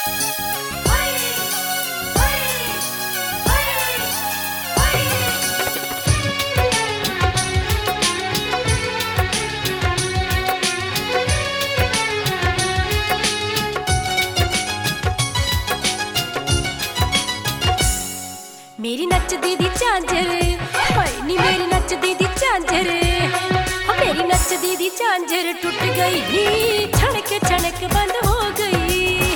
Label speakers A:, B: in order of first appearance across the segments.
A: मेरी नचदी दी झांझर हाय नी मेरी नचदी दी झांझर मेरी नचदी दी झांझर टूट गई नी छणक बंद हो गई।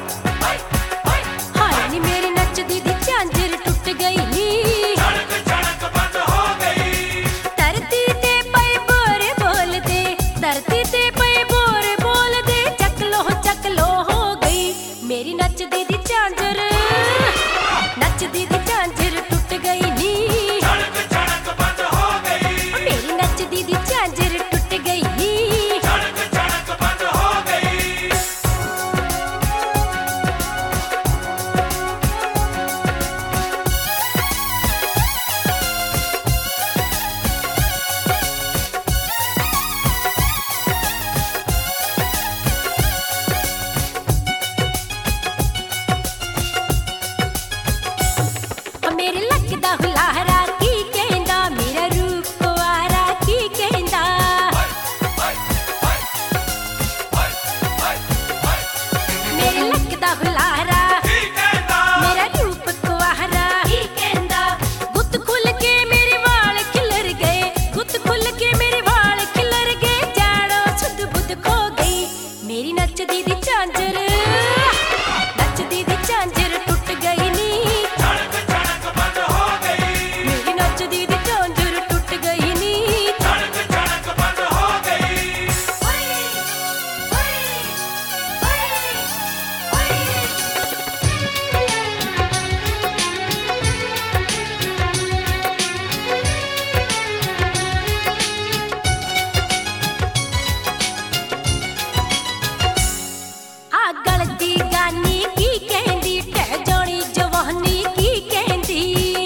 A: हाय नी मेरी नचदी दी झांझर टूट गई नी छणक बंद हो गई। धरती ते पे बोर बोल दे धरती ते पे बोर बोल दे चक लो हो गई। मेरी नचदी दी झांझर नचदी दी झांझर टूट गई नी छणक बंद हो गई। मेरी नचदी दी झांझर टूट गई नी छणक बंद हो गई। मेरे लगदा हुलारा की कहंदा मेरा रूप कुआरा की कहंदा। मेरे लगदा हुलारा की कहंदा मेरा रूप कुआरा की कहंदा। गुत खुल के मेरे वाल खिलर गए गुत खुल के मेरे वाल खिलर गए जानो सुध बुध खो गई। मेरी नचदी दी झांझर नचदी दी झांझर टूट गई नी नचदी दी झांझर टूट गई नी छणक बंद हो गई। आ गलती गानी की कहंदी टह जानी जवानी की कहंदी।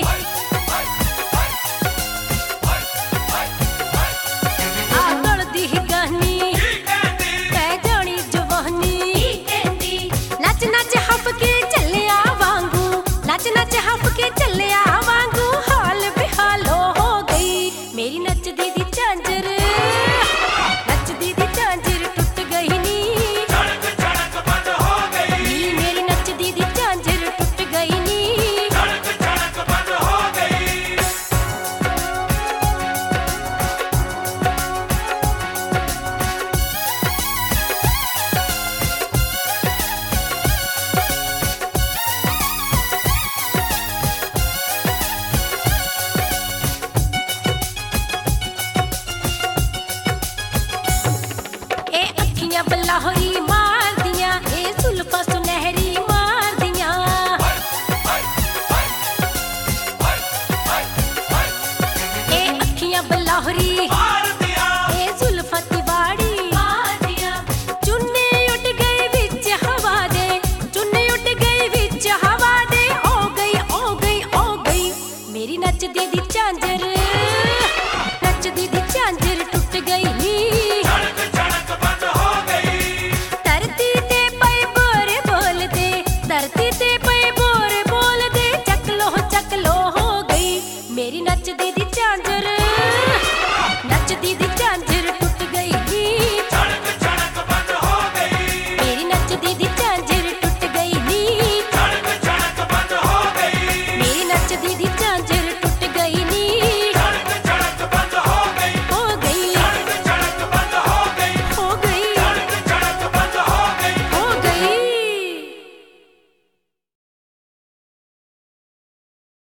A: नच नच हफ के चलिया वांगू नच नच हफ के चलिया वांगू हाल बेहालो हो गई। मेरी नचदी दी झांझर नचदी दी झांझर टूट गई नी छणक बंद हो गई। मेरी नचदी दी झांझर टूट गई नी छणक बंद हो गई। बल्लाहोरी